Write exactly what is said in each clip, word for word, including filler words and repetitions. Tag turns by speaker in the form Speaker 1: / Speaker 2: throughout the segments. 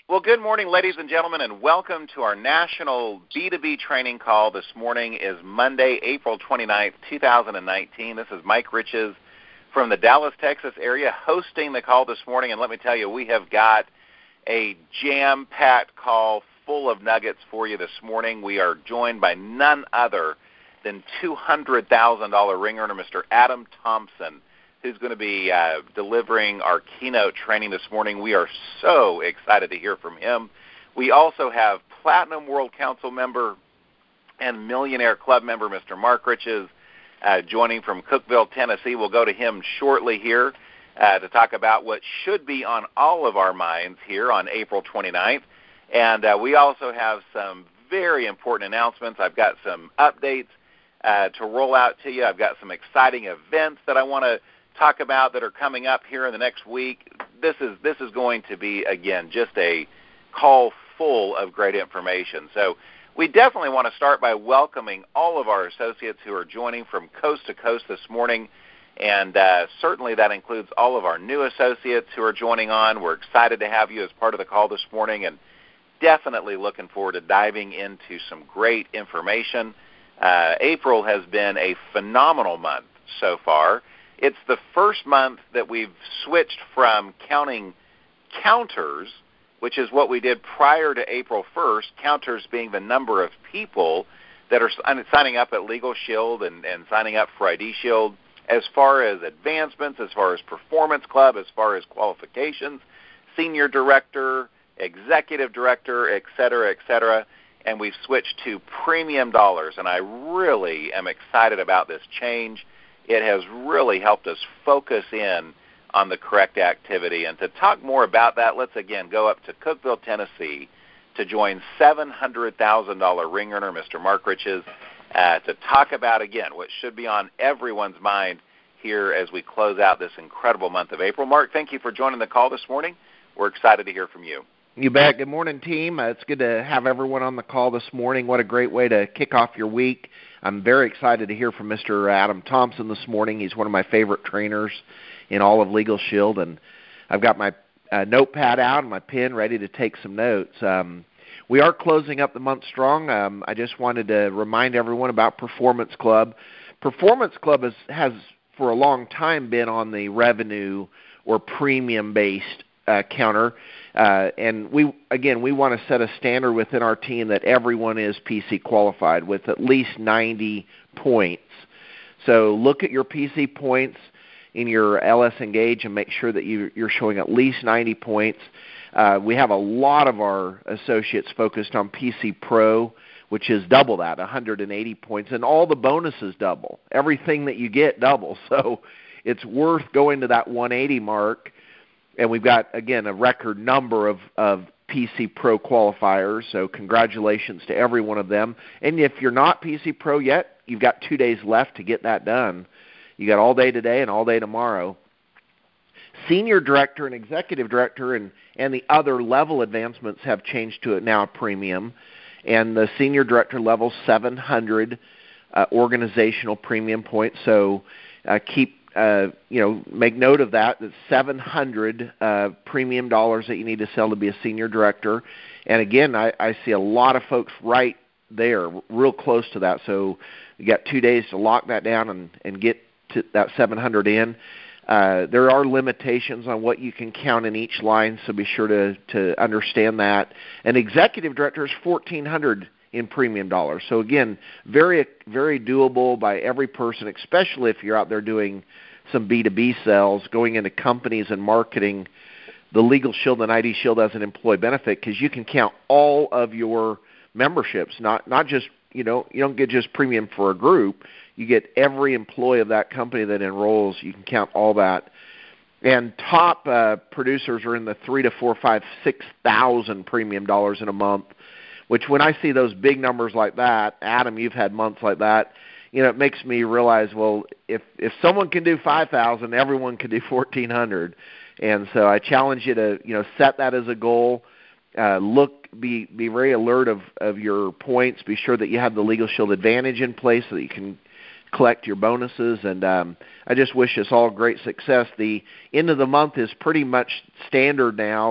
Speaker 1: Well, good morning, ladies and gentlemen, and welcome to our national B two B training call. This morning is Monday, April twenty-ninth, two thousand nineteen. This is Mike Riches from the Dallas, Texas area hosting the call this morning. And let me tell you, we have got a jam-packed call full of nuggets for you this morning. We are joined by none other than two hundred thousand dollars ring earner, Mister Adam Thompson, who's going to be uh, delivering our keynote training this morning. We are so excited to hear from him. We also have Platinum World Council member and Millionaire Club member, Mister Mark Riches, uh, joining from Cookeville, Tennessee. We'll go to him shortly here uh, to talk about what should be on all of our minds here on April twenty-ninth. And uh, we also have some very important announcements. I've got some updates uh, to roll out to you. I've got some exciting events that I want to talk about that are coming up here in the next week. This is this is going to be, again, just a call full of great information. So we definitely want to start by welcoming all of our associates who are joining from coast to coast this morning, and uh, certainly that includes all of our new associates who are joining on. We're excited to have you as part of the call this morning, and definitely looking forward to diving into some great information. Uh, April has been a phenomenal month so far. It's the first month that we've switched from counting counters, which is what we did prior to April first, counters being the number of people that are signing up at Legal Shield and, and signing up for I D Shield, as far as advancements, as far as Performance Club, as far as qualifications, Senior Director, Executive Director, et cetera, et cetera, and we've switched to premium dollars, and I really am excited about this change. It has really helped us focus in on the correct activity. And to talk more about that, let's again go up to Cookeville, Tennessee, to join seven hundred thousand dollars ring earner, Mister Mark Riches, uh, to talk about, again, what should be on everyone's mind here as we close out this incredible month of April. Mark, thank you for joining the call this morning. We're excited to hear from you.
Speaker 2: You bet. Good morning, team. Uh, it's good to have everyone on the call this morning. What a great way to kick off your week. I'm very excited to hear from Mister Adam Thompson this morning. He's one of my favorite trainers in all of Legal Shield, and I've got my uh, notepad out and my pen ready to take some notes. Um, we are closing up the month strong. Um, I just wanted to remind everyone about Performance Club. Performance Club is, has for a long time been on the revenue or premium-based uh, counter. Uh, and we, again, we want to set a standard within our team that everyone is P C qualified with at least ninety points. So look at your P C points in your L S Engage and make sure that you, you're showing at least ninety points. Uh, we have a lot of our associates focused on P C Pro, which is double that, one hundred eighty points, and all the bonuses double. Everything that you get doubles. So it's worth going to that one eighty mark. And we've got, again, a record number of, of P C Pro qualifiers, so congratulations to every one of them. And if you're not P C Pro yet, you've got two days left to get that done. You got all day today and all day tomorrow. Senior Director and Executive Director and, and the other level advancements have changed to it now a premium. And the Senior Director level, seven hundred uh, organizational premium points. So uh, keep Uh, you know, make note of that. That's seven hundred uh, premium dollars that you need to sell to be a senior director. And again, I, I see a lot of folks right there, real close to that. So you got two days to lock that down and, and get to that seven hundred in. Uh, there are limitations on what you can count in each line, so be sure to, to understand that. An executive director is fourteen hundred in premium dollars. So again, very, very doable by every person, especially if you're out there doing some B two B sales, going into companies and marketing the Legal Shield and I D Shield as an employee benefit, because you can count all of your memberships, not not just, you know, you don't get just premium for a group. You get every employee of that company that enrolls. You can count all that. And top uh, producers are in the three to four, five, six thousand premium dollars in a month. Which, when I see those big numbers like that, Adam, you've had months like that. You know, it makes me realize, well, if if someone can do five thousand, everyone can do fourteen hundred. And so I challenge you to, you know, set that as a goal. Uh, look, be be very alert of, of your points. Be sure that you have the Legal Shield Advantage in place so that you can collect your bonuses. And um, I just wish us all great success. The end of the month is pretty much standard now.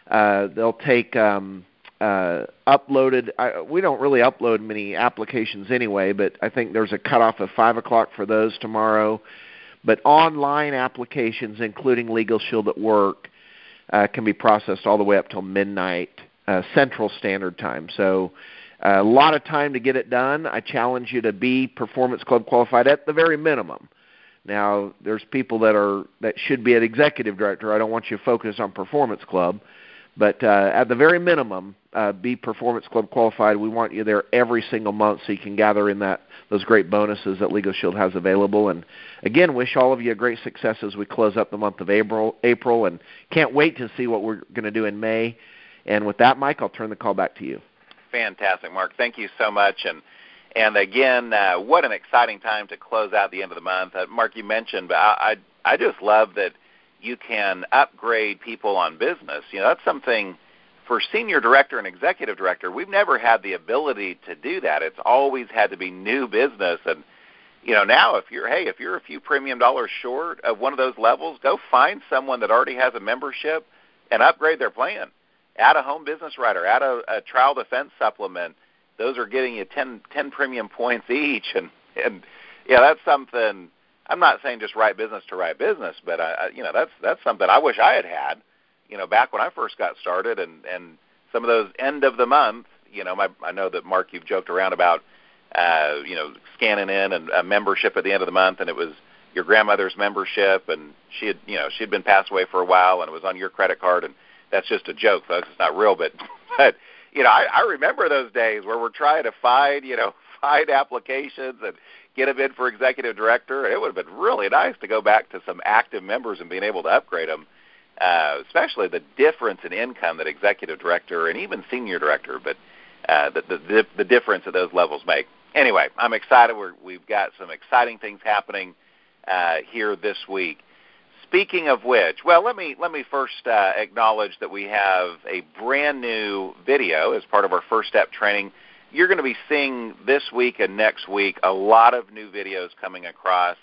Speaker 2: Uh, they'll take um, uh, uploaded. I, we don't really upload many applications anyway, but I think there's a cutoff of five o'clock for those tomorrow. But online applications, including Legal Shield at Work, uh, can be processed all the way up till midnight uh, Central Standard Time. So uh, a lot of time to get it done. I challenge you to be Performance Club qualified at the very minimum. Now, there's people that are that should be at Executive Director. I don't want you to focus on Performance Club. But uh, at the very minimum, uh, be Performance Club qualified. We want you there every single month so you can gather in that those great bonuses that Legal Shield has available. And again, wish all of you a great success as we close up the month of April. April, and can't wait to see what we're going to do in May. And with that, Mike, I'll turn the call back to you.
Speaker 1: Fantastic, Mark. Thank you so much. And and again, uh, what an exciting time to close out the end of the month. Uh, Mark, you mentioned, but I, I I just love that you can upgrade people on business. You know, that's something for senior director and executive director. We've never had the ability to do that. It's always had to be new business. And, you know, now if you're, hey, if you're a few premium dollars short of one of those levels, go find someone that already has a membership and upgrade their plan. Add a home business writer, add a, a trial defense supplement. Those are getting you ten, ten premium points each. And, and yeah, that's something. I'm not saying just write business to write business, but I, you know that's that's something I wish I had had, you know, back when I first got started, and, and some of those end of the month, you know, my, I know that Mark, you've joked around about, uh, you know, scanning in and a membership at the end of the month, and it was your grandmother's membership, and she had, you know, she had been passed away for a while, and it was on your credit card, and that's just a joke, folks. It's not real, but, but you know, I, I remember those days where we're trying to find, you know, find applications and get them in for executive director. It would have been really nice to go back to some active members and being able to upgrade them, uh, especially the difference in income that executive director and even senior director, but uh, the, the, the difference that those levels make. Anyway, I'm excited. We're, we've got some exciting things happening uh, here this week. Speaking of which, well, let me let me first uh, acknowledge that we have a brand new video as part of our First Step training. You're going to be seeing this week and next week a lot of new videos coming across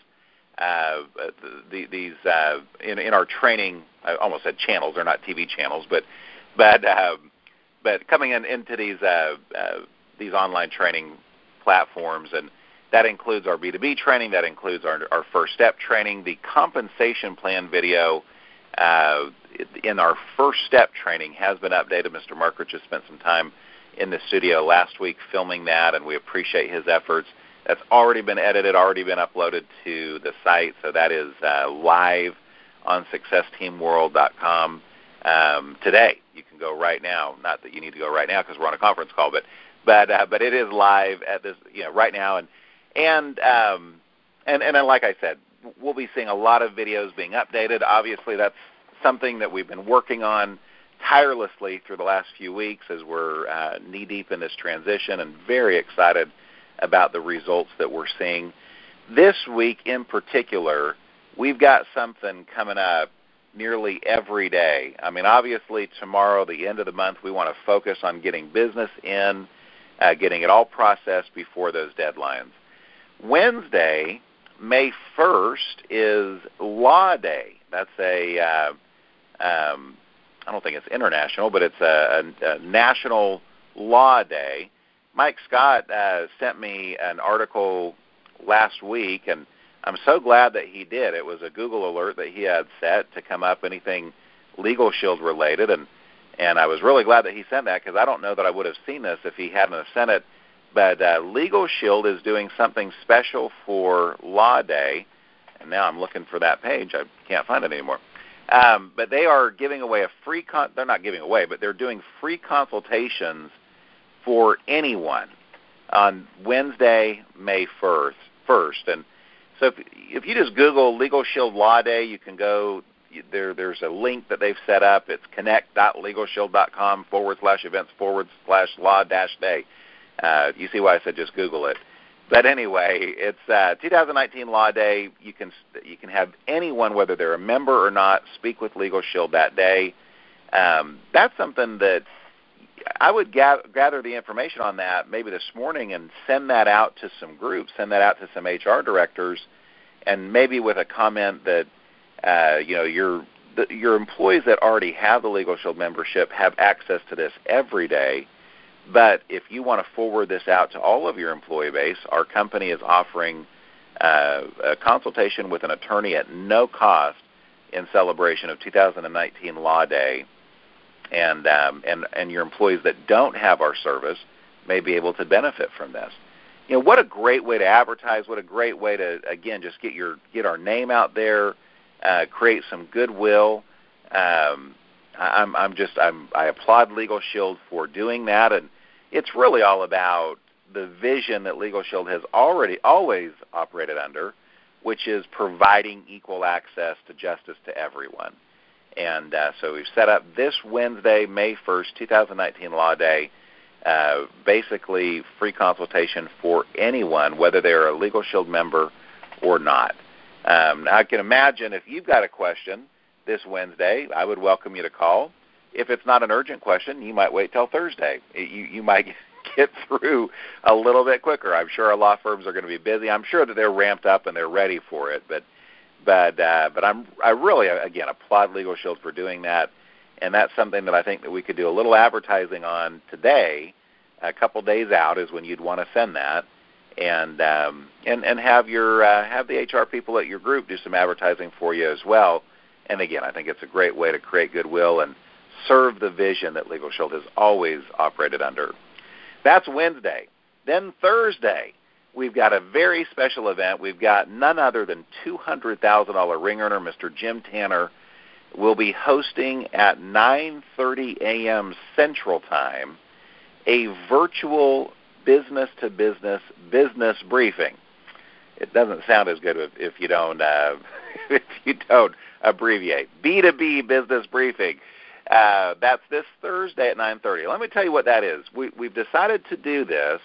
Speaker 1: uh, the, these uh, in, in our training. I almost said channels; they're not T V channels, but but uh, but coming in, into these uh, uh, these online training platforms, and that includes our B two B training. That includes our, our First Step training. The compensation plan video uh, in our First Step training has been updated. Mister Mark Rich has spent some time in the studio last week filming that, and we appreciate his efforts. That's already been edited, already been uploaded to the site, so that is uh, live on success team world dot com um, today. You can go right now. Not that you need to go right now because we're on a conference call, but but uh, but it is live at this, you know, right now, and and um, and and then, like I said, we'll be seeing a lot of videos being updated. Obviously, that's something that we've been working on tirelessly through the last few weeks as we're uh, knee-deep in this transition, and very excited about the results that we're seeing. This week in particular, we've got something coming up nearly every day. I mean, obviously tomorrow, the end of the month, we want to focus on getting business in, uh, getting it all processed before those deadlines. Wednesday, May first, is Law Day. That's a uh, um, I don't think it's international, but it's a, a, a national law day. Mike Scott uh, sent me an article last week, and I'm so glad that he did. It was a Google alert that he had set to come up anything Legal Shield related, and, and I was really glad that he sent that because I don't know that I would have seen this if he hadn't have sent it. But uh, Legal Shield is doing something special for Law Day, and now I'm looking for that page. I can't find it anymore. Um, but they are giving away a free con- – they're not giving away, but they're doing free consultations for anyone on Wednesday, May first. And so if, if you just Google Legal Shield Law Day, you can go there. There's a link that they've set up. It's connect.legalshield.com forward slash events forward slash law dash day. Uh, you see why I said just Google it. But anyway, it's uh, two thousand nineteen Law Day. You can you can have anyone, whether they're a member or not, speak with Legal Shield that day. Um, that's something that I would gather, gather the information on that maybe this morning and send that out to some groups, send that out to some H R directors, and maybe with a comment that uh, you know you're the, your employees that already have the Legal Shield membership have access to this every day. But if you want to forward this out to all of your employee base, our company is offering uh, a consultation with an attorney at no cost in celebration of two thousand nineteen Law Day. And, um, and, and your employees that don't have our service may be able to benefit from this. You know, what a great way to advertise, what a great way to, again, just get your get our name out there, uh, create some goodwill. Um, I'm, I'm just, I'm, I applaud Legal Shield for doing that, and it's really all about the vision that Legal Shield has already always operated under, which is providing equal access to justice to everyone. And uh, so we've set up this Wednesday, May first, two thousand nineteen Law Day, uh, basically free consultation for anyone, whether they're a Legal Shield member or not. Um, I can imagine if you've got a question this Wednesday, I would welcome you to call. If it's not an urgent question, you might wait till Thursday. You, you might get through a little bit quicker. I'm sure our law firms are going to be busy. I'm sure that they're ramped up and they're ready for it, but But uh, but I'm I really again applaud Legal Shield for doing that, and that's something that I think that we could do a little advertising on today. A couple days out is when you'd want to send that, and um, and and have your uh, have the H R people at your group do some advertising for you as well. And again, I think it's a great way to create goodwill and serve the vision that Legal Shield has always operated under. That's Wednesday. Then Thursday, we've got a very special event. We've got none other than two hundred thousand dollars ring earner, Mister Jim Tanner, will be hosting at nine thirty a.m. Central Time a virtual business-to-business business briefing. It doesn't sound as good if, if you don't uh, if you don't abbreviate. B two B business briefing. Uh, that's this Thursday at nine thirty. Let me tell you what that is. We, we've decided to do this.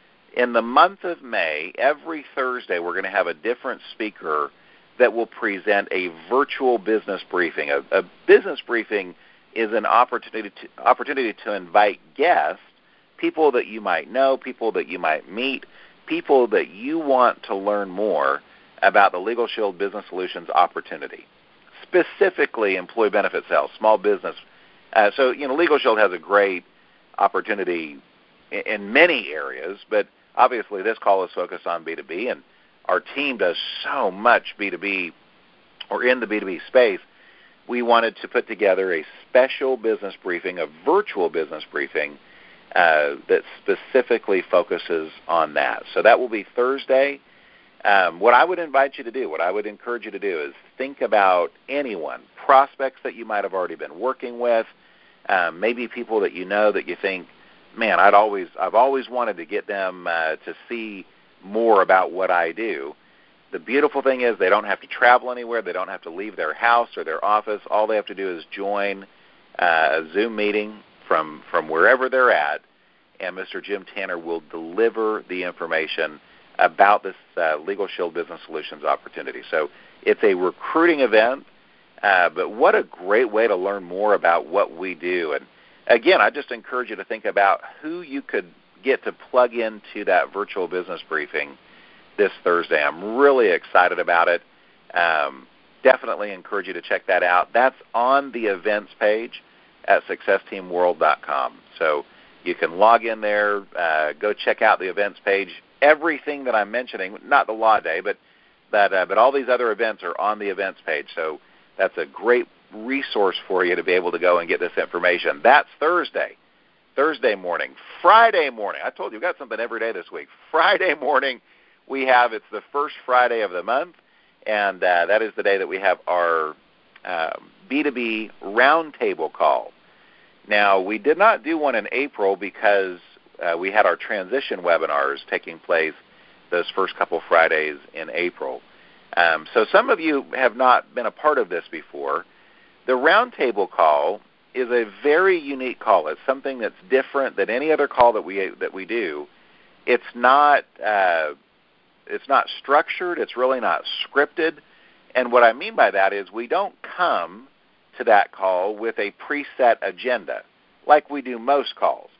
Speaker 1: In the month of May, every Thursday, we're going to have a different speaker that will present a virtual business briefing. A, a business briefing is an opportunity to, opportunity to invite guests, people that you might know, people that you might meet, people that you want to learn more about the Legal Shield Business Solutions opportunity, specifically employee benefit sales, small business. Uh, so, you know, Legal Shield has a great opportunity in, in many areas, but obviously, this call is focused on B two B, and our team does so much B two B or in the B two B space. We wanted to put together a special business briefing, a virtual business briefing uh, that specifically focuses on that. So that will be Thursday. Um, what I would invite you to do, what I would encourage you to do is think about anyone, prospects that you might have already been working with, um, maybe people that you know that you think, man, I'd always, I've always wanted to get them uh, to see more about what I do. The beautiful thing is they don't have to travel anywhere. They don't have to leave their house or their office. All they have to do is join uh, a Zoom meeting from, from wherever they're at, and Mister Jim Tanner will deliver the information about this uh, Legal Shield Business Solutions opportunity. So it's a recruiting event, uh, but what a great way to learn more about what we do. And again, I just encourage you to think about who you could get to plug into that virtual business briefing this Thursday. I'm really excited about it. Um, definitely encourage you to check that out. That's on the events page at success team world dot com. So you can log in there, uh, go check out the events page. Everything that I'm mentioning, not the law day, but but, uh, but all these other events are on the events page. So that's a great resource for you to be able to go and get this information. That's Thursday. Thursday morning. Friday morning. I told you we've got something every day this week. Friday morning we have, it's the first Friday of the month, and uh, that is the day that we have our uh, B two B roundtable call. Now, we did not do one in April because uh, we had our transition webinars taking place those first couple Fridays in April. Um, so some of you have not been a part of this before. The roundtable call is a very unique call. It's something that's different than any other call that we that we do. It's not uh, it's not structured. It's really not scripted. And what I mean by that is we don't come to that call with a preset agenda like we do most calls.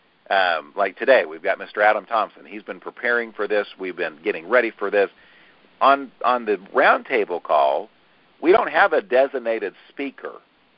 Speaker 1: Um, like today, we've got Mister Adam Thompson. He's been preparing for this. We've been getting ready for this. On on the roundtable call, we don't have a designated speaker,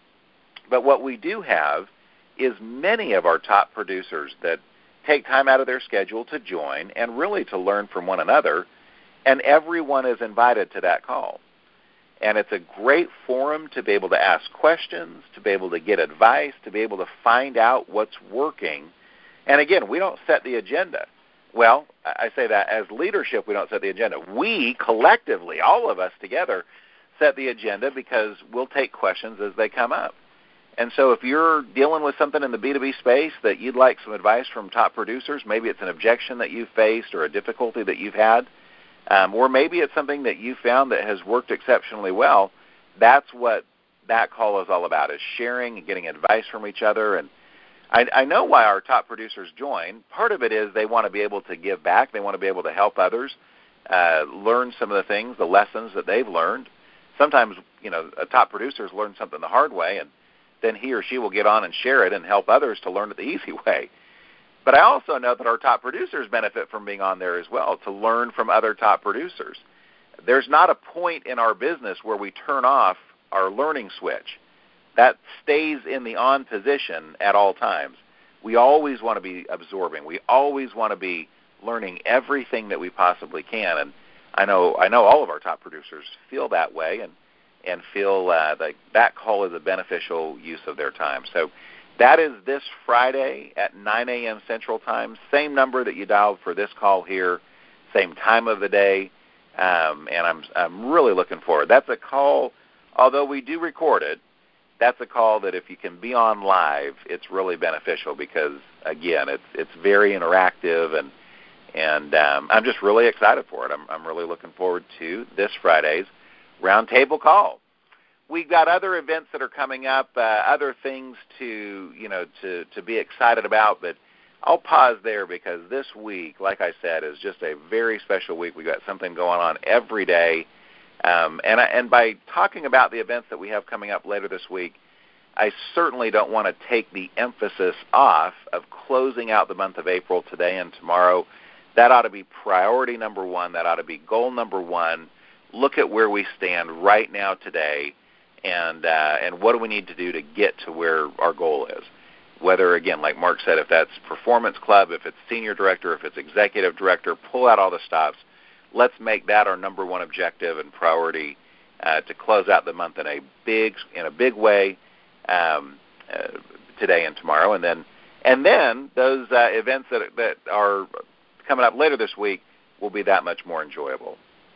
Speaker 1: but what we do have is many of our top producers that take time out of their schedule to join and really to learn from one another, and everyone is invited to that call. And it's a great forum to be able to ask questions, to be able to get advice, to be able to find out what's working. And again, we don't set the agenda. Well, I say that as leadership, we don't set the agenda. We collectively, all of us together, set the agenda because we'll take questions as they come up. And so if you're dealing with something in the B two B space that you'd like some advice from top producers, maybe it's an objection that you've faced or a difficulty that you've had, um, or maybe it's something that you found that has worked exceptionally well, that's what that call is all about, is sharing and getting advice from each other. And I, I know why our top producers join. Part of it is they want to be able to give back. They want to be able to help others uh, learn some of the things, the lessons that they've learned. Sometimes, you know, a top producer has learned something the hard way, and then he or she will get on and share it and help others to learn it the easy way. But I also know that our top producers benefit from being on there as well, to learn from other top producers. There's not a point in our business where we turn off our learning switch. That stays in the on position at all times. We always want to be absorbing. We always want to be learning everything that we possibly can. And I know I know all of our top producers feel that way, and and feel uh, that that call is a beneficial use of their time. So that is this Friday at nine a.m. Central Time, same number that you dialed for this call here, same time of the day, um, and I'm I'm really looking forward. That's a call, although we do record it, that's a call that if you can be on live, it's really beneficial because, again, it's it's very interactive, and and um, I'm just really excited for it. I'm, I'm really looking forward to this Friday's Roundtable Call. We've got other events that are coming up, uh, other things to, you know, to, to be excited about, but I'll pause there because this week, like I said, is just a very special week. We've got something going on every day, um, and, I, and by talking about the events that we have coming up later this week, I certainly don't want to take the emphasis off of closing out the month of April today and tomorrow. That ought to be priority number one. That ought to be goal number one. Look at where we stand right now today, and uh, and what do we need to do to get to where our goal is. Whether, again, like Mark said, if that's Performance Club, if it's Senior Director, if it's Executive Director, pull out all the stops. Let's make that our number one objective and priority uh, to close out the month in a big in a big way um, uh, today and tomorrow, and then and then those uh, events that that are coming up later this week will be that much more enjoyable.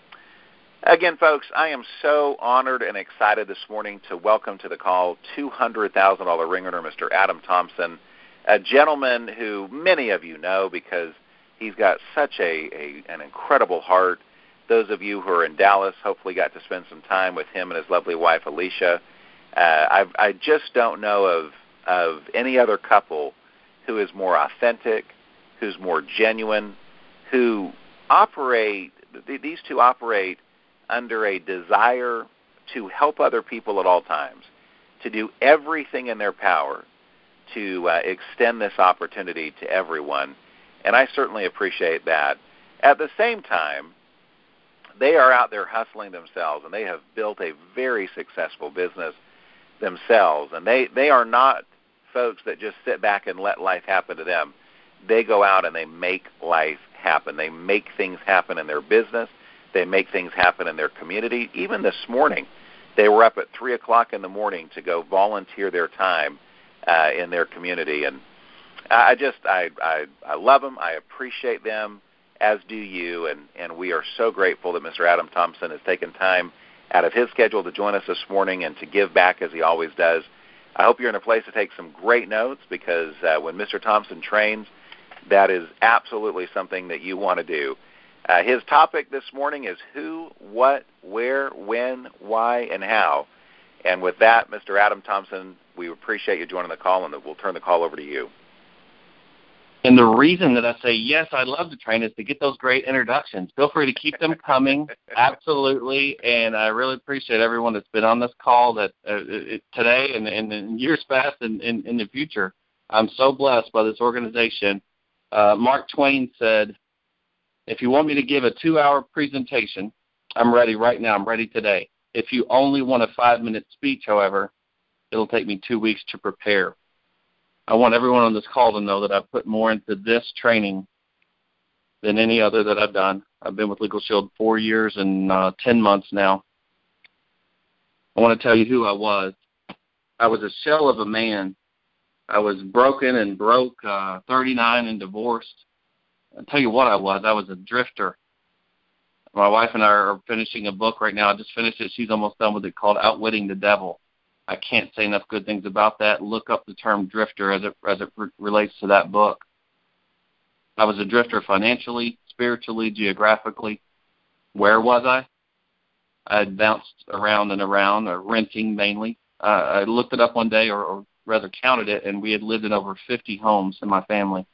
Speaker 1: Again, folks, I am so honored and excited this morning to welcome to the call two hundred thousand dollars ring earner, Mister Adam Thompson, a gentleman who many of you know because he's got such a, a an incredible heart. Those of you who are in Dallas hopefully got to spend some time with him and his lovely wife, Alicia. Uh, I, I just don't know of, of any other couple who is more authentic, who's more genuine, who operate, these two operate under a desire to help other people at all times, to do everything in their power to uh, extend this opportunity to everyone, and I certainly appreciate that. At the same time, they are out there hustling themselves, and they have built a very successful business themselves, and they, they are not folks that just sit back and let life happen to them. They go out and they make life happen. They make things happen in their business. They make things happen in their community. Even this morning, they were up at three o'clock in the morning to go volunteer their time uh, in their community. And I just, I, I, I love them. I appreciate them, as do you. And, and we are so grateful that Mister Adam Thompson has taken time out of his schedule to join us this morning and to give back as he always does. I hope you're in a place to take some great notes because uh, when Mister Thompson trains, that is absolutely something that you want to do. Uh, his topic this morning is who, what, where, when, why, and how. And with that, Mister Adam Thompson, we appreciate you joining the call, and we'll turn the call over to you.
Speaker 3: And the reason that I say, yes, I love to train is to get those great introductions. Feel free to keep them coming, absolutely. And I really appreciate everyone that's been on this call that uh, it, today and, and in years past and in, in the future. I'm so blessed by this organization. Uh, Mark Twain said, if you want me to give a two-hour presentation, I'm ready right now. I'm ready today. If you only want a five-minute speech, however, it'll take me two weeks to prepare. I want everyone on this call to know that I've put more into this training than any other that I've done. I've been with Legal Shield four years and uh, ten months now. I want to tell you who I was. I was a shell of a man. I was broken and broke, uh, thirty-nine and divorced. I'll tell you what I was. I was a drifter. My wife and I are finishing a book right now. I just finished it. She's almost done with it, called Outwitting the Devil. I can't say enough good things about that. Look up the term drifter as it as it re- relates to that book. I was a drifter financially, spiritually, geographically. Where was I? I had bounced around and around, uh, renting mainly. Uh, I looked it up one day, or, or rather counted it, and we had lived in over fifty homes in my family.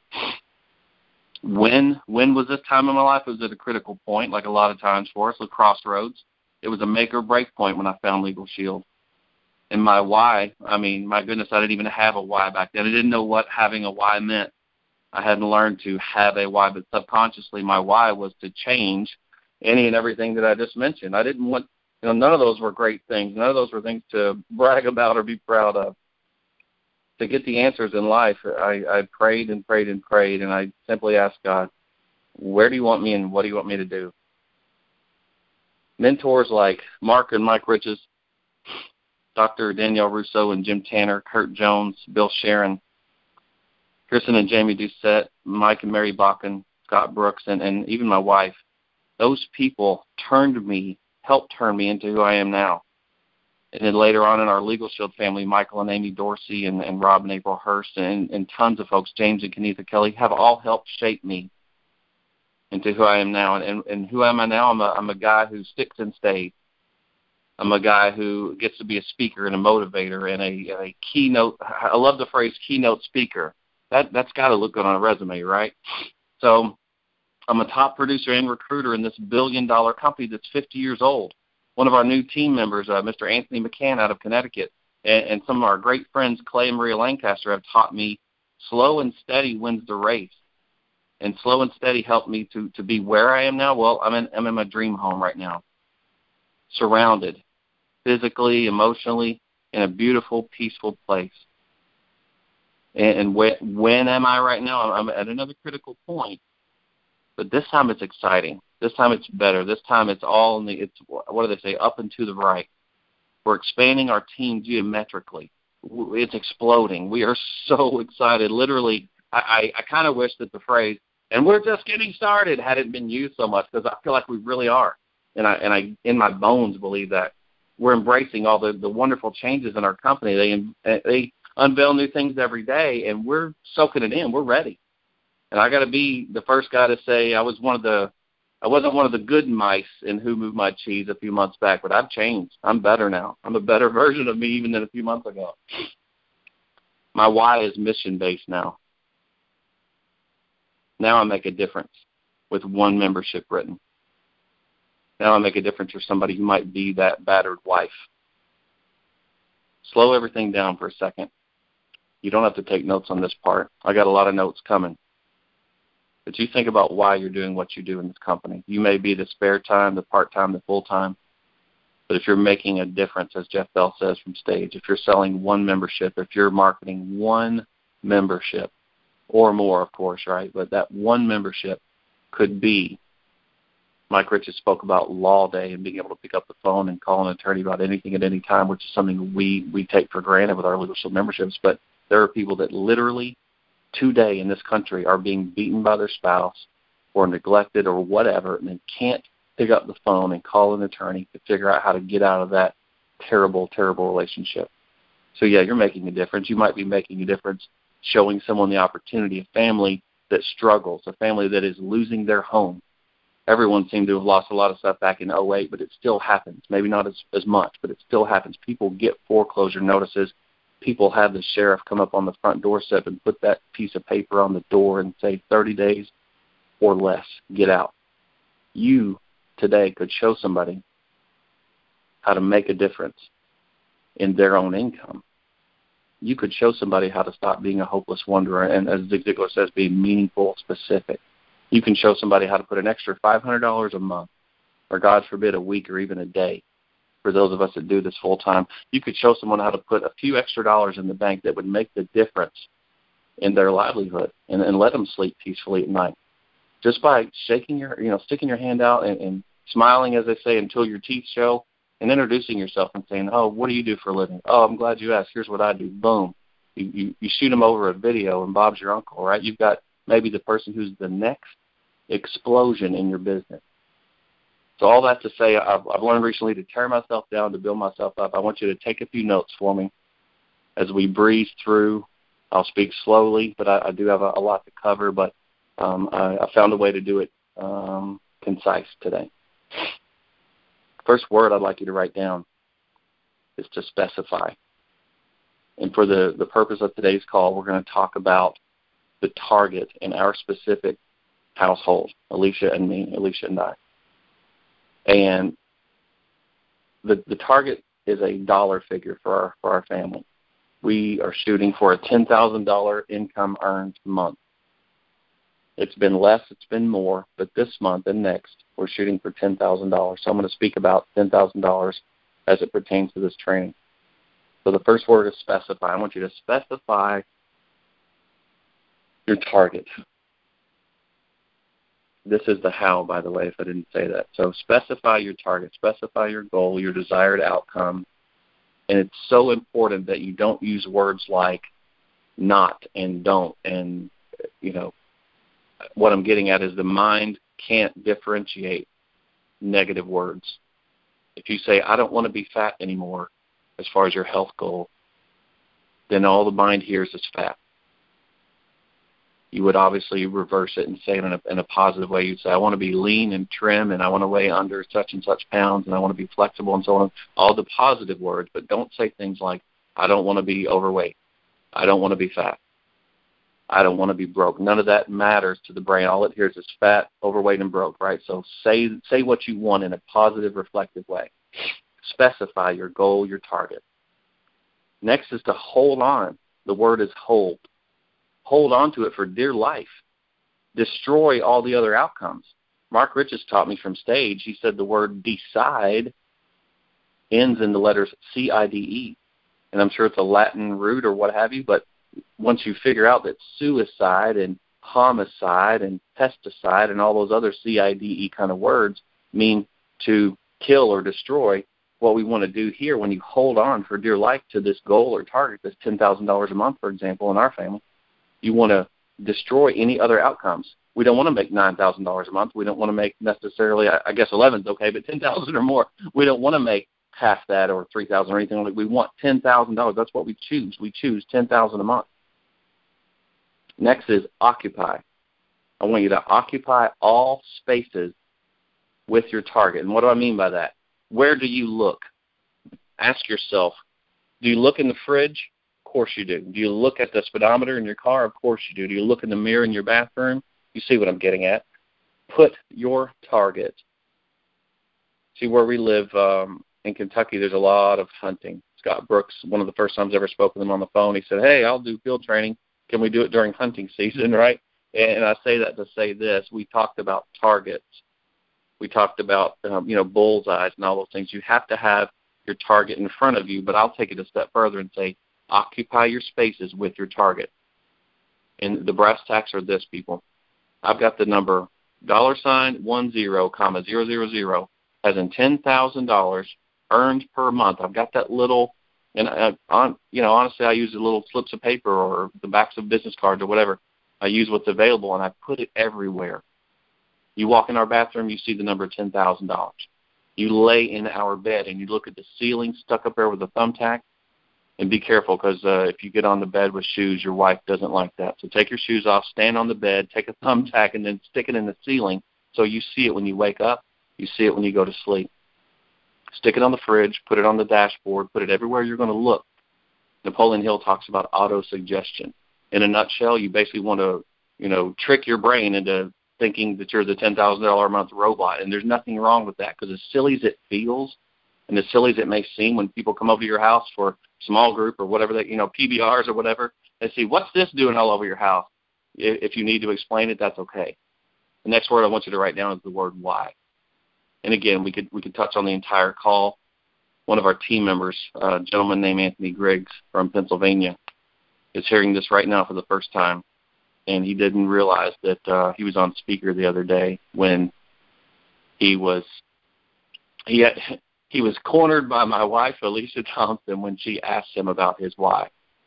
Speaker 3: When when was this time in my life? It was at a critical point, like a lot of times for us, a crossroads. It was a make or break point when I found Legal Shield. And my why, I mean, my goodness, I didn't even have a why back then. I didn't know what having a why meant. I hadn't learned to have a why, but subconsciously my why was to change any and everything that I just mentioned. I didn't want, you know, none of those were great things. None of those were things to brag about or be proud of. To get the answers in life, I, I prayed and prayed and prayed, and I simply asked God, where do you want me and what do you want me to do? Mentors like Mark and Mike Riches, Doctor Danielle Russo and Jim Tanner, Kurt Jones, Bill Sharon, Kristen and Jamie Doucette, Mike and Mary Bakken, Scott Brooks, and, and even my wife, those people turned me, helped turn me into who I am now. And then later on in our Legal Shield family, Michael and Amy Dorsey and, and Rob and April Hurst and, and tons of folks, James and Kenitha Kelly, have all helped shape me into who I am now. And, and, and who am I now? I'm a, I'm a guy who sticks and stays. I'm a guy who gets to be a speaker and a motivator and a, a keynote. I love the phrase keynote speaker. That, that's got to look good on a resume, right? So I'm a top producer and recruiter in this billion-dollar company that's fifty years old. One of our new team members, uh, Mister Anthony McCann out of Connecticut, and, and some of our great friends, Clay and Maria Lancaster, have taught me slow and steady wins the race. And slow and steady helped me to, to be where I am now. Well, I'm in, I'm in my dream home right now, surrounded physically, emotionally, in a beautiful, peaceful place. And, and when, when am I right now? I'm at another critical point. But this time it's exciting. This time it's better. This time it's all in the, it's, what do they say, up and to the right. We're expanding our team geometrically. It's exploding. We are so excited. Literally, I, I, I kind of wish that the phrase, and we're just getting started, hadn't been used so much, because I feel like we really are. And I, and I, in my bones, believe that. We're embracing all the, the wonderful changes in our company. They, they unveil new things every day, and we're soaking it in. We're ready. And I got to be the first guy to say I was one of the, I wasn't one of the good mice in Who Moved My Cheese a few months back, but I've changed. I'm better now. I'm a better version of me even than a few months ago. My why is mission-based now. Now I make a difference with one membership written. Now I make a difference for somebody who might be that battered wife. Slow everything down for a second. You don't have to take notes on this part. I got a lot of notes coming. But you think about why you're doing what you do in this company. You may be the spare time, the part-time, the full-time. But if you're making a difference, as Jeff Bell says from stage, if you're selling one membership, if you're marketing one membership, or more, of course, right? But that one membership could be, Mike Riches spoke about law day and being able to pick up the phone and call an attorney about anything at any time, which is something we, we take for granted with our Legal Shield memberships. But there are people that literally today in this country are being beaten by their spouse or neglected or whatever, and they can't pick up the phone and call an attorney to figure out how to get out of that terrible, terrible relationship. So, yeah, you're making a difference. You might be making a difference showing someone the opportunity, a family that struggles, a family that is losing their home. Everyone seemed to have lost a lot of stuff back in oh eight, but it still happens. Maybe not as, as much, but it still happens. People get foreclosure notices. People have the sheriff come up on the front doorstep and put that piece of paper on the door and say thirty days or less, get out. You today could show somebody how to make a difference in their own income. You could show somebody how to stop being a hopeless wanderer and, as Zig Ziglar says, be meaningful, specific. You can show somebody how to put an extra five hundred dollars a month, or God forbid a week or even a day, for those of us that do this full time. You could show someone how to put a few extra dollars in the bank that would make the difference in their livelihood and, and let them sleep peacefully at night. Just by shaking your, you know, sticking your hand out and, and smiling, as they say, until your teeth show, and introducing yourself and saying, oh, what do you do for a living? Oh, I'm glad you asked. Here's what I do. Boom. You, you, you shoot them over a video, and Bob's your uncle, right? You've got maybe the person who's the next explosion in your business. So all that to say, I've, I've learned recently to tear myself down, to build myself up. I want you to take a few notes for me as we breeze through. I'll speak slowly, but I, I do have a, a lot to cover, but um, I, I found a way to do it um, concise today. First word I'd like you to write down is to specify. And for the, the purpose of today's call, we're going to talk about the target in our specific household, Alicia and me, Alicia and I. And the the target is a dollar figure for our for our family. We are shooting for a ten thousand dollars income earned month. It's been less, it's been more, but this month and next, we're shooting for ten thousand dollars. So I'm going to speak about ten thousand dollars as it pertains to this training. So the first word is specify. I want you to specify your target. This is the how, by the way, if I didn't say that. So specify your target, specify your goal, your desired outcome. And it's so important that you don't use words like not and don't. And, you know, what I'm getting at is the mind can't differentiate negative words. If you say, I don't want to be fat anymore as far as your health goal, then all the mind hears is fat. You would obviously reverse it and say it in a, in a positive way. You'd say, I want to be lean and trim, and I want to weigh under such and such pounds, and I want to be flexible and so on. All the positive words, but don't say things like, I don't want to be overweight. I don't want to be fat. I don't want to be broke. None of that matters to the brain. All it hears is fat, overweight, and broke, right? So say say what you want in a positive, reflective way. Specify your goal, your target. Next is to hold on. The word is hold. Hold on to it for dear life. Destroy all the other outcomes. Mark Riches taught me from stage. He said the word decide ends in the letters C I D E. And I'm sure it's a Latin root or what have you, but once you figure out that suicide and homicide and pesticide and all those other C I D E kind of words mean to kill or destroy, what we want to do here when you hold on for dear life to this goal or target, this ten thousand dollars a month, for example, in our family, you want to destroy any other outcomes. We don't want to make nine thousand dollars a month. We don't want to make necessarily, I guess eleven is okay, but ten thousand dollars or more. We don't want to make half that or three thousand dollars or anything like that. We want ten thousand dollars. That's what we choose. We choose ten thousand dollars a month. Next is occupy. I want you to occupy all spaces with your target. And what do I mean by that? Where do you look? Ask yourself, do you look in the fridge? Of course you do. Do you look at the speedometer in your car? Of course you do. Do you look in the mirror in your bathroom? You see what I'm getting at. Put your target. See, where we live um, in Kentucky, there's a lot of hunting. Scott Brooks, one of the first times I ever spoke with him on the phone, he said, hey, I'll do field training. Can we do it during hunting season, right? And I say that to say this. We talked about targets. We talked about, um, you know, bullseyes and all those things. You have to have your target in front of you, but I'll take it a step further and say occupy your spaces with your target. And the brass tacks are this, people. I've got the number dollar sign one zero comma zero zero zero as in ten thousand dollars earned per month. I've got that little, and I, on, you know, honestly, I use the little slips of paper or the backs of business cards or whatever. I use what's available, and I put it everywhere. You walk in our bathroom, you see the number ten thousand dollars. You lay in our bed, and you look at the ceiling stuck up there with a thumbtack, and be careful because uh, if you get on the bed with shoes, your wife doesn't like that. So take your shoes off, stand on the bed, take a thumbtack, and then stick it in the ceiling so you see it when you wake up, you see it when you go to sleep. Stick it on the fridge, put it on the dashboard, put it everywhere you're going to look. Napoleon Hill talks about auto-suggestion. In a nutshell, you basically want to, you know, trick your brain into thinking that you're the ten thousand dollars a month robot, and there's nothing wrong with that because as silly as it feels and as silly as it may seem when people come over to your house for small group or whatever, that, you know, P B Rs or whatever, they see, what's this doing all over your house? If you need to explain it, that's okay. The next word I want you to write down is the word why. And again, we could we could touch on the entire call, one of our team members, a gentleman named Anthony Griggs from Pennsylvania, is hearing this right now for the first time. And he didn't realize that uh, he was on speaker the other day when he was he had, he was cornered by my wife, Alicia Thompson, when she asked him about his why.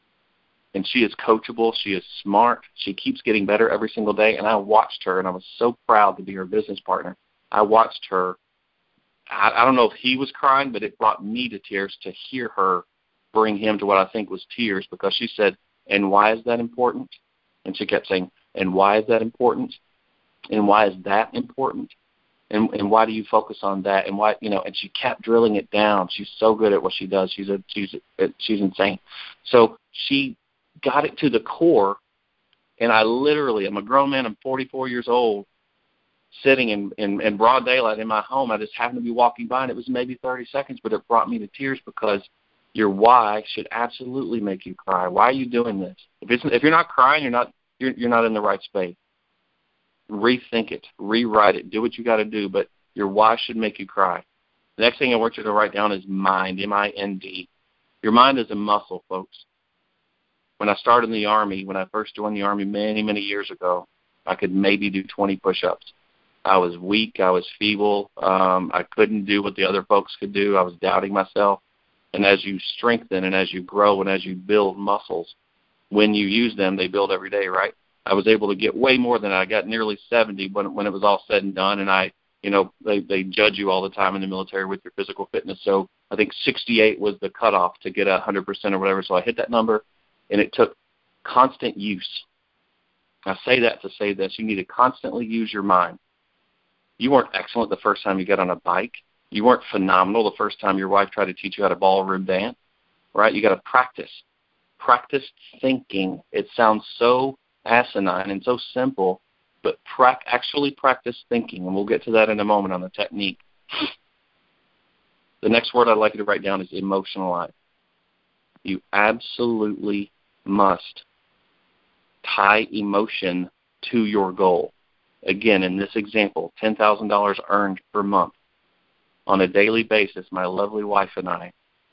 Speaker 3: And she is coachable. She is smart. She keeps getting better every single day. And I watched her, and I was so proud to be her business partner. I watched her. I, I don't know if he was crying, but it brought me to tears to hear her bring him to what I think was tears, because she said, and why is that important? And she kept saying, and why is that important? And why is that important? And and why do you focus on that? And why, you know, and she kept drilling it down. She's so good at what she does. She's a, she's a, she's insane. So she got it to the core, and I literally, I'm a grown man, I'm forty-four years old, sitting in, in, in broad daylight in my home. I just happened to be walking by, and it was maybe thirty seconds, but it brought me to tears, because your why should absolutely make you cry. Why are you doing this? If it's if you're not crying, you're not you're you're not in the right space. Rethink it, rewrite it, do what you got to do, but your why should make you cry. The next thing I want you to write down is mind, M I N D. Your mind is a muscle, folks. When I started in the Army, when I first joined the Army many, many years ago, I could maybe do twenty push-ups. I was weak. I was feeble. Um, I couldn't do what the other folks could do. I was doubting myself. And as you strengthen and as you grow and as you build muscles, when you use them, they build every day, right? I was able to get way more than I got, nearly seventy when when it was all said and done. And I, you know, they, they judge you all the time in the military with your physical fitness. So I think sixty-eight was the cutoff to get one hundred percent or whatever. So I hit that number, and it took constant use. I say that to say this. You need to constantly use your mind. You weren't excellent the first time you got on a bike. You weren't phenomenal the first time your wife tried to teach you how to ballroom dance, right? You got to practice. Practice thinking. It sounds so asinine and so simple, but pra- actually practice thinking, and we'll get to that in a moment on the technique. The next word I'd like you to write down is emotionalize. You absolutely must tie emotion to your goal. Again, in this example, ten thousand dollars earned per month. On a daily basis, my lovely wife and I,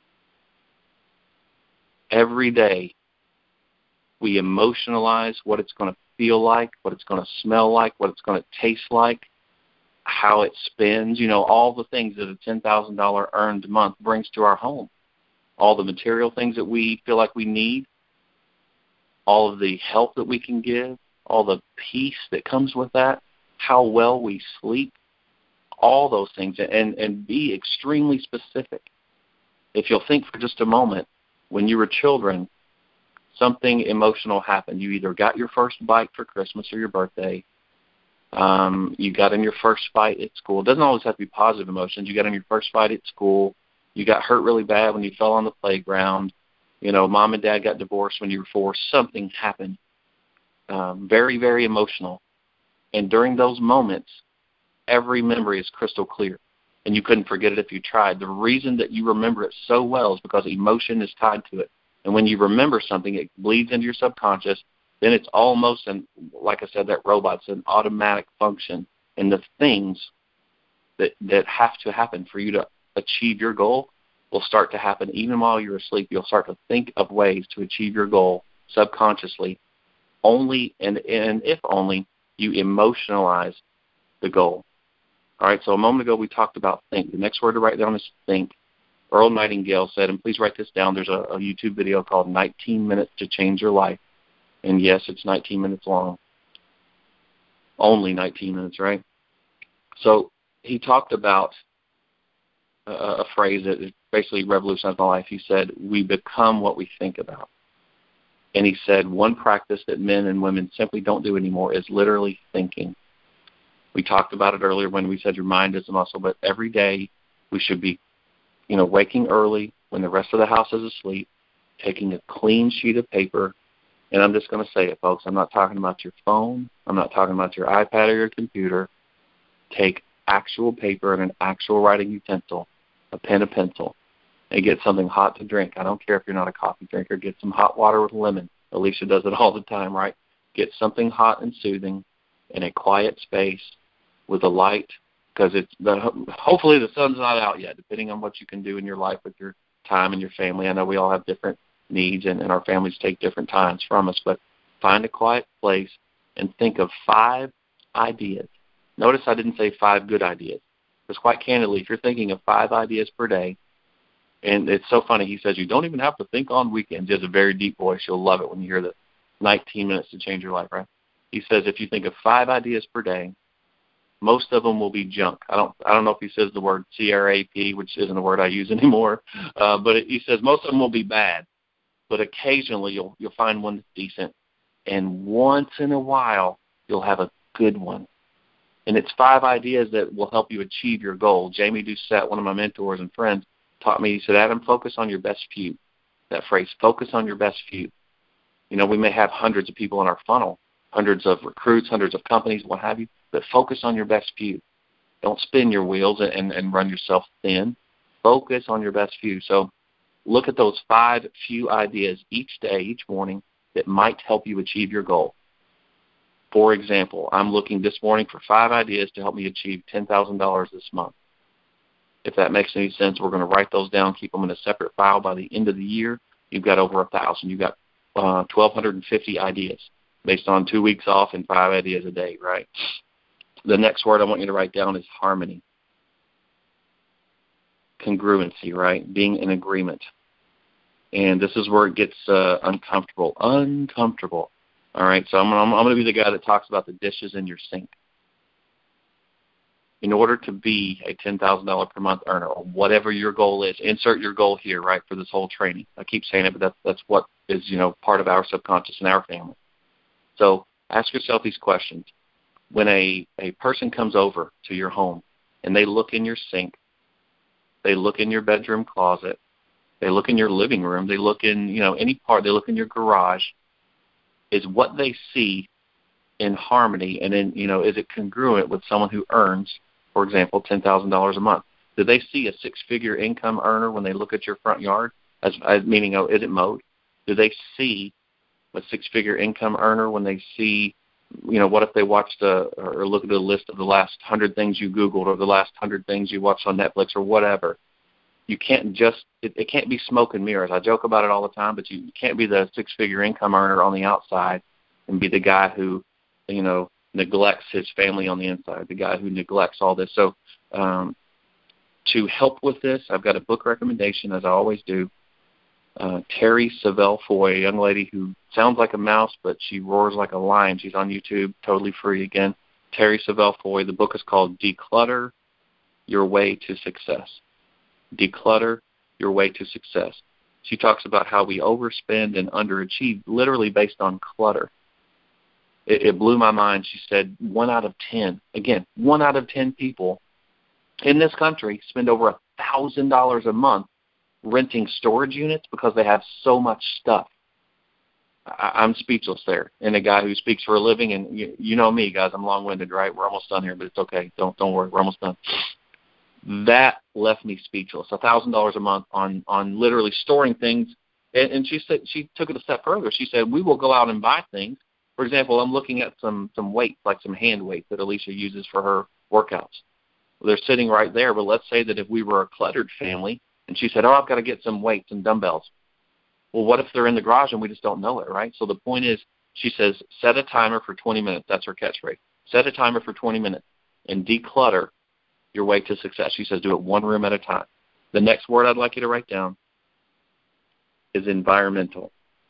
Speaker 3: every day, we emotionalize what it's going to feel like, what it's going to smell like, what it's going to taste like, how it spins, you know, all the things that a ten thousand dollars earned month brings to our home. All the material things that we feel like we need, all of the help that we can give, all the peace that comes with that, how well we sleep, all those things, and, and be extremely specific. If you'll think for just a moment, when you were children, something emotional happened. You either got your first bike for Christmas or your birthday. Um, you got in your first fight at school. It doesn't always have to be positive emotions. You got in your first fight at school. You got hurt really bad when you fell on the playground. You know, mom and dad got divorced when you were four. Something happened. Um, very, very emotional. And during those moments, every memory is crystal clear. And you couldn't forget it if you tried. The reason that you remember it so well is because emotion is tied to it. And when you remember something, it bleeds into your subconscious. Then it's almost, an, like I said, that robot's an automatic function. And the things that, that have to happen for you to achieve your goal will start to happen even while you're asleep. You'll start to think of ways to achieve your goal subconsciously, only and, and if only you emotionalize the goal. All right, so a moment ago we talked about think. The next word to write down is think. Earl Nightingale said, and please write this down, there's a, a YouTube video called nineteen minutes to Change Your Life. And yes, it's nineteen minutes long. Only nineteen minutes, right? So he talked about a, a phrase that basically revolutionized my life. He said, we become what we think about. And he said, one practice that men and women simply don't do anymore is literally thinking. We talked about it earlier when we said your mind is a muscle, but every day we should be, you know, waking early when the rest of the house is asleep, taking a clean sheet of paper, and I'm just going to say it, folks. I'm not talking about your phone. I'm not talking about your iPad or your computer. Take actual paper and an actual writing utensil, a pen, a pencil, and get something hot to drink. I don't care if you're not a coffee drinker. Get some hot water with lemon. Alicia does it all the time, right? Get something hot and soothing in a quiet space with a light because it's the, hopefully the sun's not out yet, depending on what you can do in your life with your time and your family. I know we all have different needs, and, and our families take different times from us, but find a quiet place and think of five ideas. Notice I didn't say five good ideas, because quite candidly, if you're thinking of five ideas per day, and it's so funny, he says you don't even have to think on weekends. He has a very deep voice. You'll love it when you hear the nineteen minutes to change your life, right? He says if you think of five ideas per day, most of them will be junk. I don't I don't know if he says the word C R A P, which isn't a word I use anymore, uh, but it, he says most of them will be bad. But occasionally you'll you'll find one that's decent, and once in a while you'll have a good one. And it's five ideas that will help you achieve your goal. Jamie Doucette, one of my mentors and friends, taught me, he said, Adam, focus on your best few. That phrase, focus on your best few. You know, we may have hundreds of people in our funnel, hundreds of recruits, hundreds of companies, what have you, but focus on your best few. Don't spin your wheels and, and run yourself thin. Focus on your best few. So look at those five few ideas each day, each morning, that might help you achieve your goal. For example, I'm looking this morning for five ideas to help me achieve ten thousand dollars this month. If that makes any sense, we're going to write those down, keep them in a separate file. By the end of the year, you've got over one thousand. You've got uh, one thousand two hundred fifty ideas based on two weeks off and five ideas a day, right? The next word I want you to write down is harmony. Congruency, right? Being in agreement. And this is where it gets uh, uncomfortable. Uncomfortable. All right, so I'm, I'm, I'm going to be the guy that talks about the dishes in your sink. In order to be a ten thousand dollars per month earner, or whatever your goal is, insert your goal here, right, for this whole training. I keep saying it, but that's, that's what is, you know, part of our subconscious and our family. So ask yourself these questions. When a, a person comes over to your home and they look in your sink, they look in your bedroom closet, they look in your living room, they look in, you know, any part, they look in your garage, is what they see in harmony, and in, you know, is it congruent with someone who earns, for example, ten thousand dollars a month? Do they see a six-figure income earner when they look at your front yard? As, as meaning, oh, is it mowed? Do they see a six-figure income earner when they see, you know, what if they watched a, or look at a list of the last hundred things you Googled or the last hundred things you watched on Netflix or whatever? You can't just, it, it can't be smoke and mirrors. I joke about it all the time, but you, you can't be the six-figure income earner on the outside and be the guy who, you know, neglects his family on the inside, the guy who neglects all this. So um, to help with this, I've got a book recommendation, as I always do. Uh, Terry Savelle Foy, a young lady who sounds like a mouse, but she roars like a lion. She's on YouTube, totally free again. Terry Savelle Foy. The book is called Declutter Your Way to Success. Declutter Your Way to Success. She talks about how we overspend and underachieve literally based on clutter. It, it blew my mind. She said one out of ten, again, one out of ten people in this country spend over one thousand dollars a month renting storage units because they have so much stuff. I, I'm speechless there. And a guy who speaks for a living, and you, you know me, guys, I'm long-winded, right? We're almost done here, but it's okay. Don't don't worry. We're almost done. That left me speechless. one thousand dollars a month on, on literally storing things. And, and she said she took it a step further. She said, we will go out and buy things. For example, I'm looking at some, some weights, like some hand weights that Alicia uses for her workouts. Well, they're sitting right there, but let's say that if we were a cluttered family, and she said, oh, I've got to get some weights and dumbbells. Well, what if they're in the garage and we just don't know it, right? So the point is, she says, set a timer for twenty minutes. That's her catchphrase. Set a timer for twenty minutes and declutter your way to success. She says, do it one room at a time. The next word I'd like you to write down is environmental.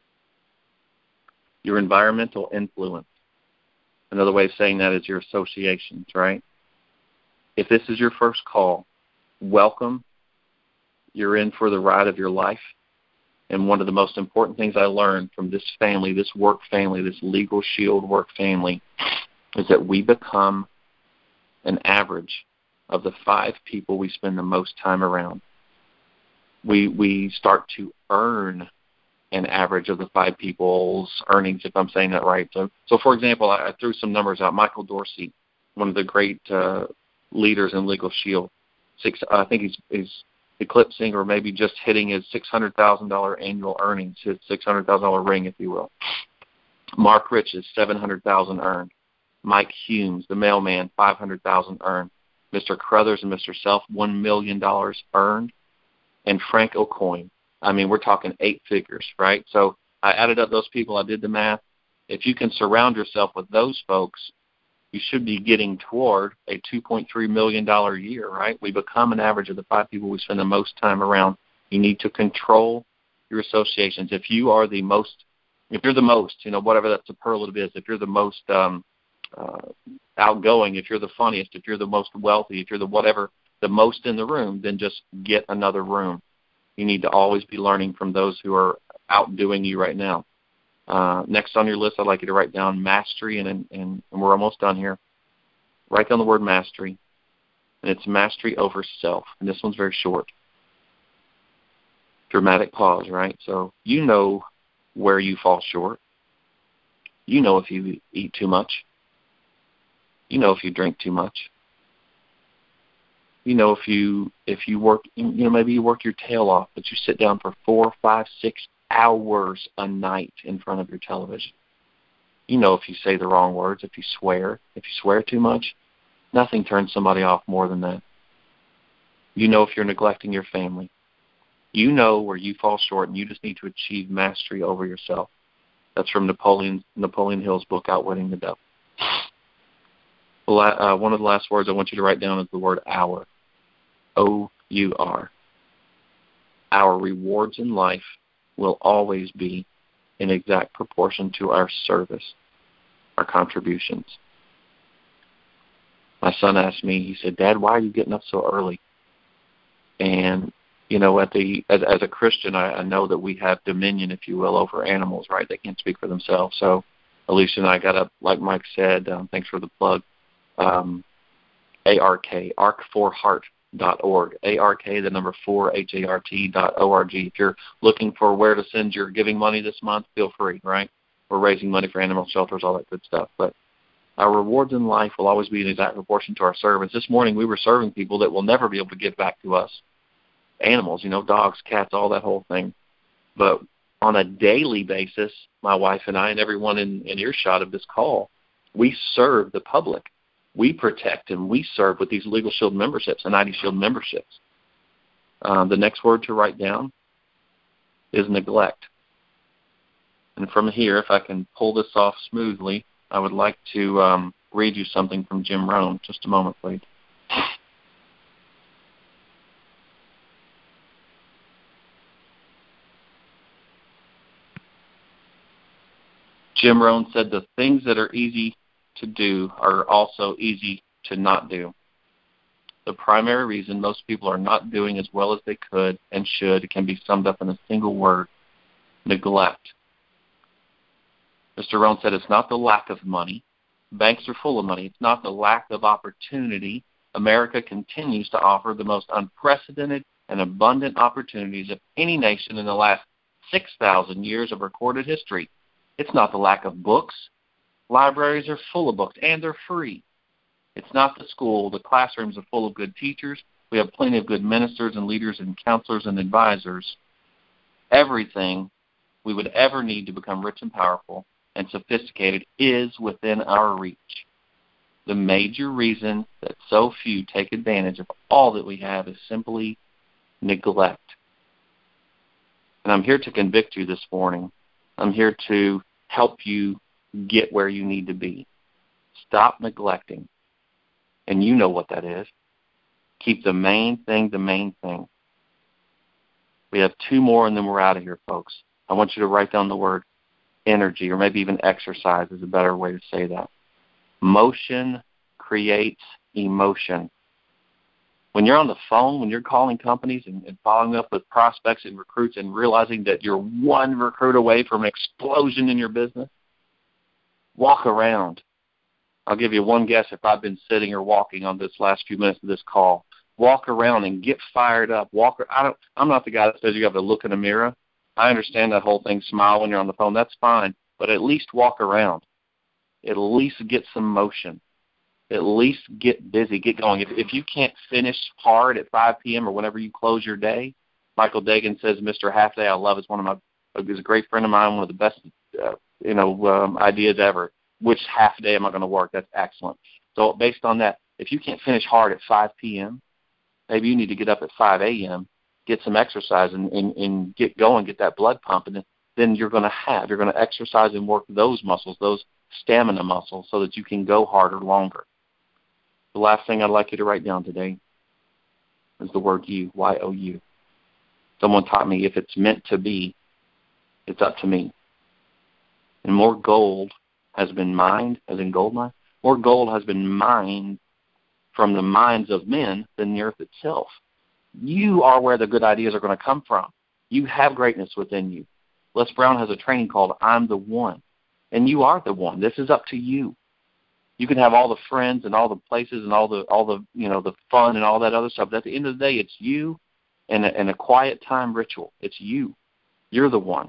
Speaker 3: Your environmental influence. Another way of saying that is your associations, right? If this is your first call, welcome. You're in for the ride of your life. And one of the most important things I learned from this family, this work family, this Legal Shield work family, is that we become an average of the five people we spend the most time around. We we start to earn an average of the five people's earnings, if I'm saying that right. So, so for example, I, I threw some numbers out. Michael Dorsey, one of the great uh, leaders in Legal Shield, six, I think he's, he's eclipsing or maybe just hitting his six hundred thousand dollars annual earnings, his six hundred thousand dollars ring, if you will. Mark Rich is seven hundred thousand dollars earned. Mike Humes, the mailman, five hundred thousand dollars earned. Mister Crothers and Mister Self, one million dollars earned. And Frank O'Coin, I mean, we're talking eight figures, right? So I added up those people. I did the math. If you can surround yourself with those folks, you should be getting toward a two point three million dollars a year, right? We become an average of the five people we spend the most time around. You need to control your associations. If you are the most, if you're the most, you know, whatever that superlative is, if you're the most um, uh, outgoing, if you're the funniest, if you're the most wealthy, if you're the whatever, the most in the room, then just get another room. You need to always be learning from those who are outdoing you right now. Uh, next on your list, I'd like you to write down mastery, and, and, and we're almost done here. Write down the word mastery, and it's mastery over self. And this one's very short. Dramatic pause, right? So you know where you fall short. You know if you eat too much. You know if you drink too much. You know if you if you work, you know, maybe you work your tail off, but you sit down for four, five, six hours a night in front of your television. You know if you say the wrong words, if you swear, if you swear too much. Nothing turns somebody off more than that. You know if you're neglecting your family. You know where you fall short, and you just need to achieve mastery over yourself. That's from Napoleon Napoleon Hill's book, Outwitting the Devil. Uh, one of the last words I want you to write down is the word hour. O U R. Our rewards in life will always be in exact proportion to our service, our contributions. My son asked me, he said, Dad, why are you getting up so early? And, you know, at the as, as a Christian, I, I know that we have dominion, if you will, over animals, right? They can't speak for themselves. So Alicia and I got up, like Mike said, um, thanks for the plug, um, A R K, arc for heart dot org, A R K, the number four, H A R T dot O R G. If you're looking for where to send your giving money this month, feel free, right? We're raising money for animal shelters, all that good stuff. But our rewards in life will always be in exact proportion to our service. This morning we were serving people that will never be able to give back to us. Animals, you know, dogs, cats, all that whole thing. But on a daily basis, my wife and I and everyone in, in earshot of this call, we serve the public. We protect and we serve with these Legal Shield memberships and I D Shield memberships. Um, the next word to write down is neglect. And from here, if I can pull this off smoothly, I would like to um, read you something from Jim Rohn. Just a moment, please. Jim Rohn said, the things that are easy to do are also easy to not do. The primary reason most people are not doing as well as they could and should can be summed up in a single word: neglect. Mister Rohn said it's not the lack of money. Banks are full of money. It's not the lack of opportunity. America continues to offer the most unprecedented and abundant opportunities of any nation in the last six thousand years of recorded history. It's not the lack of books. Libraries are full of books, and they're free. It's not the school. The classrooms are full of good teachers. We have plenty of good ministers and leaders and counselors and advisors. Everything we would ever need to become rich and powerful and sophisticated is within our reach. The major reason that so few take advantage of all that we have is simply neglect. And I'm here to convict you this morning. I'm here to help you get where you need to be. Stop neglecting. And you know what that is. Keep the main thing the main thing. We have two more and then we're out of here, folks. I want you to write down the word energy, or maybe even exercise is a better way to say that. Motion creates emotion. When you're on the phone, when you're calling companies and, and following up with prospects and recruits and realizing that you're one recruit away from an explosion in your business, walk around. I'll give you one guess if I've been sitting or walking on this last few minutes of this call. Walk around and get fired up. Walk. I don't. I'm not the guy that says you have to look in a mirror. I understand that whole thing. Smile when you're on the phone. That's fine. But at least walk around. At least get some motion. At least get busy. Get going. If, if you can't finish hard at five p.m. or whenever you close your day, Michael Dagan says Mister Half Day I love is one of my. He's a great friend of mine. One of the best, uh, you know, um, ideas ever. Which half day am I going to work? That's excellent. So based on that, if you can't finish hard at five p.m., maybe you need to get up at five a.m., get some exercise and, and, and get going, get that blood pumping. Then you're going to have, you're going to exercise and work those muscles, those stamina muscles, so that you can go harder, longer. The last thing I'd like you to write down today is the word you, Y O U. Someone taught me if it's meant to be, it's up to me. And more gold has been mined, as in gold mine, more gold has been mined from the minds of men than the earth itself. You are where the good ideas are going to come from. You have greatness within you. Les Brown has a training called I'm the One, and you are the one. This is up to you. You can have all the friends and all the places and all the all the you know the fun and all that other stuff. But at the end of the day, it's you and a, and a quiet time ritual. It's you. You're the one.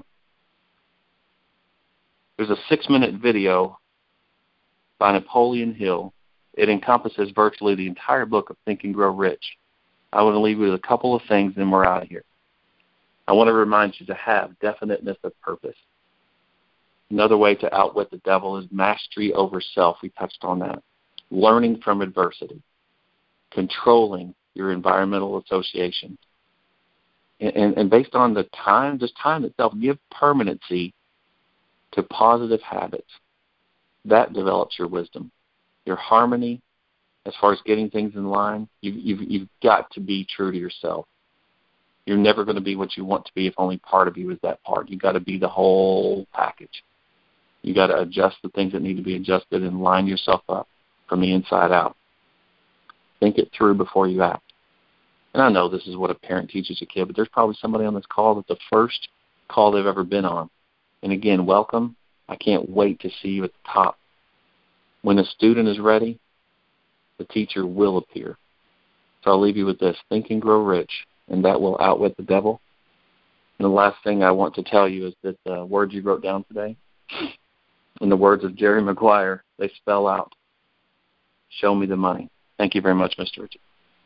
Speaker 3: There's a six-minute video by Napoleon Hill. It encompasses virtually the entire book of Think and Grow Rich. I want to leave you with a couple of things, and we're out of here. I want to remind you to have definiteness of purpose. Another way to outwit the devil is mastery over self. We touched on that. Learning from adversity. Controlling your environmental associations. And, and, and based on the time, just time itself, give permanency to positive habits. That develops your wisdom. Your harmony, as far as getting things in line, you, you've, you've got to be true to yourself. You're never going to be what you want to be if only part of you is that part. You've got to be the whole package. You've got to adjust the things that need to be adjusted and line yourself up from the inside out. Think it through before you act. And I know this is what a parent teaches a kid, but there's probably somebody on this call that's the first call they've ever been on. And again, welcome. I can't wait to see you at the top. When a student is ready, the teacher will appear. So I'll leave you with this. Think and grow rich, and that will outwit the devil. And the last thing I want to tell you is that the words you wrote down today, in the words of Jerry Maguire, they spell out, show me the money. Thank you very much, Mister Richard.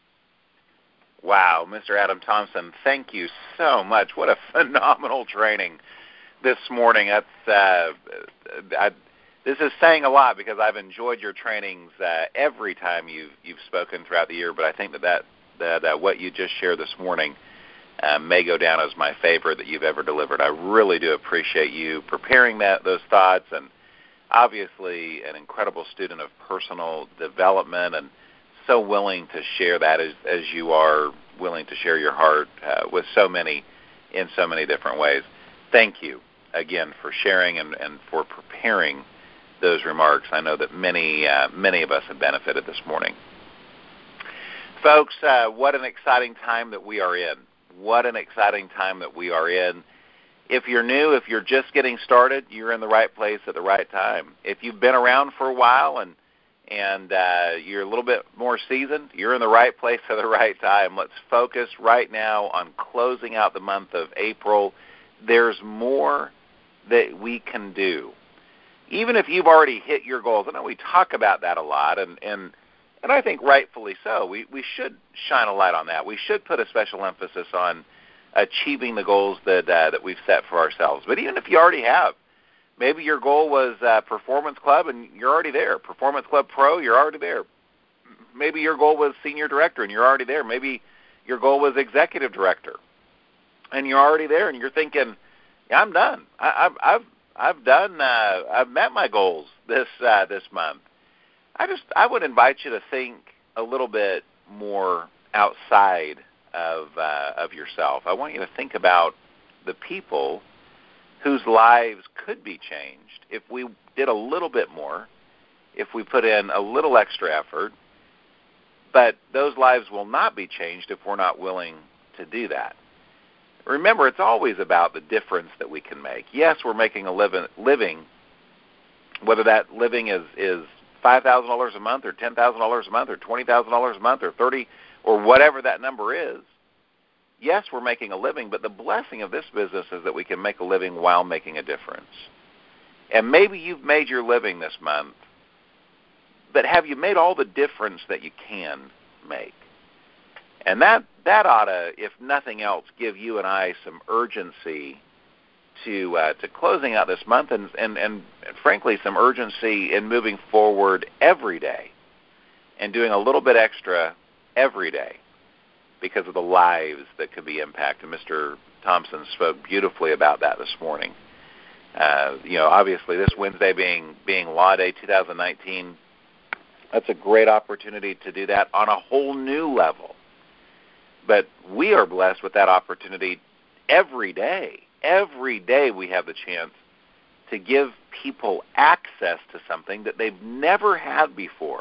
Speaker 1: Wow, Mister Adam Thompson, thank you so much. What a phenomenal training this morning. That's uh, I, this is saying a lot because I've enjoyed your trainings uh, every time you've you've spoken throughout the year. But I think that that, that uh, what you just shared this morning uh, may go down as my favorite that you've ever delivered. I really do appreciate you preparing that those thoughts, and obviously an incredible student of personal development, and so willing to share that as as you are willing to share your heart uh, with so many in so many different ways. Thank you again for sharing and, and for preparing those remarks. I know that many uh, many of us have benefited this morning. Folks, uh, what an exciting time that we are in. What an exciting time that we are in. If you're new, if you're just getting started, you're in the right place at the right time. If you've been around for a while and and uh, you're a little bit more seasoned, you're in the right place at the right time. Let's focus right now on closing out the month of April. There's more that we can do. Even if you've already hit your goals, I know we talk about that a lot, and, and, and I think rightfully so. We, we should shine a light on that. We should put a special emphasis on achieving the goals that, uh, that we've set for ourselves. But even if you already have, maybe your goal was uh, Performance Club, and you're already there. Performance Club Pro, you're already there. Maybe your goal was Senior Director, and you're already there. Maybe your goal was Executive Director, and you're already there. And you're thinking, yeah, I'm done. I, I've I've I've done. Uh, I've met my goals this uh, this month. I just I would invite you to think a little bit more outside of uh, of yourself. I want you to think about the people whose lives could be changed if we did a little bit more, if we put in a little extra effort, but those lives will not be changed if we're not willing to do that. Remember, it's always about the difference that we can make. Yes, we're making a living, whether that living is, is five thousand dollars a month or ten thousand dollars a month or twenty thousand dollars a month or thirty thousand dollars or whatever that number is. Yes, we're making a living, but the blessing of this business is that we can make a living while making a difference. And maybe you've made your living this month, but have you made all the difference that you can make? And that, that ought to, if nothing else, give you and I some urgency to uh, to closing out this month and, and, and, frankly, some urgency in moving forward every day. and doing a little bit extra every day because of the lives that could be impacted. Mister Thompson spoke beautifully about that this morning. Uh, you know, obviously this Wednesday being being Law Day two thousand nineteen, that's a great opportunity to do that on a whole new level. But we are blessed with that opportunity every day. Every day we have the chance to give people access to something that they've never had before.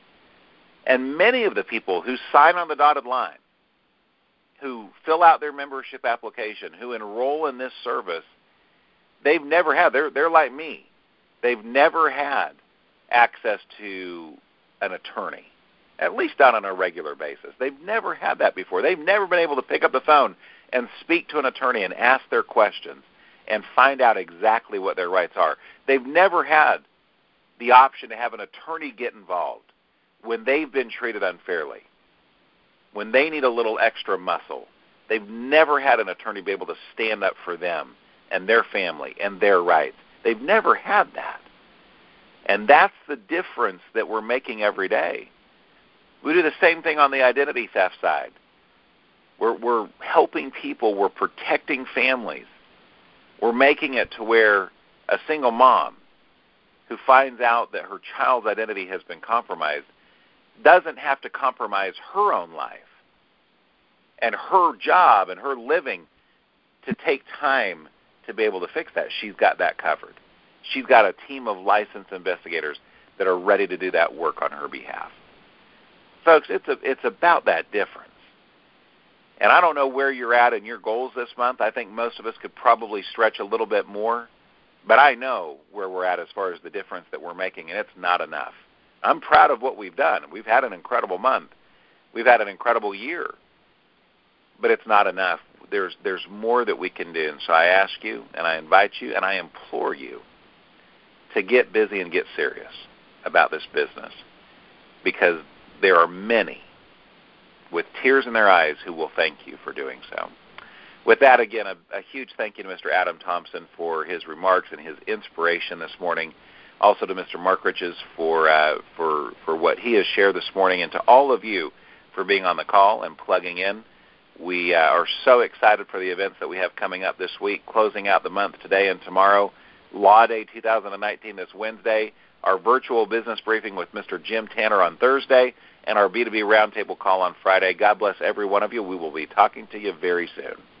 Speaker 1: And many of the people who sign on the dotted line, who fill out their membership application, who enroll in this service, they've never had, they're, they're like me, they've never had access to an attorney, at least not on a regular basis. They've never had that before. They've never been able to pick up the phone and speak to an attorney and ask their questions and find out exactly what their rights are. They've never had the option to have an attorney get involved when they've been treated unfairly, when they need a little extra muscle. They've never had an attorney be able to stand up for them and their family and their rights. They've never had that. And that's the difference that we're making every day. We do the same thing on the identity theft side. We're, we're helping people. We're protecting families. We're making it to where a single mom who finds out that her child's identity has been compromised doesn't have to compromise her own life and her job and her living to take time to be able to fix that. She's got that covered. She's got a team of licensed investigators that are ready to do that work on her behalf. Folks, it's a, it's about that difference. And I don't know where you're at in your goals this month. I think most of us could probably stretch a little bit more. But I know where we're at as far as the difference that we're making, and it's not enough. I'm proud of what we've done. We've had an incredible month. We've had an incredible year. But it's not enough. There's, there's more that we can do. And so I ask you, and I invite you, and I implore you to get busy and get serious about this business, because there are many with tears in their eyes who will thank you for doing so. With that, again, a, a huge thank you to Mister Adam Thompson for his remarks and his inspiration this morning. Also to Mister Mark Riches for uh, for for what he has shared this morning, and to all of you for being on the call and plugging in. We uh, are so excited for the events that we have coming up this week, closing out the month today and tomorrow. Law Day two thousand nineteen this Wednesday, our virtual business briefing with Mister Jim Tanner on Thursday, and our B two B Roundtable call on Friday. God bless every one of you. We will be talking to you very soon.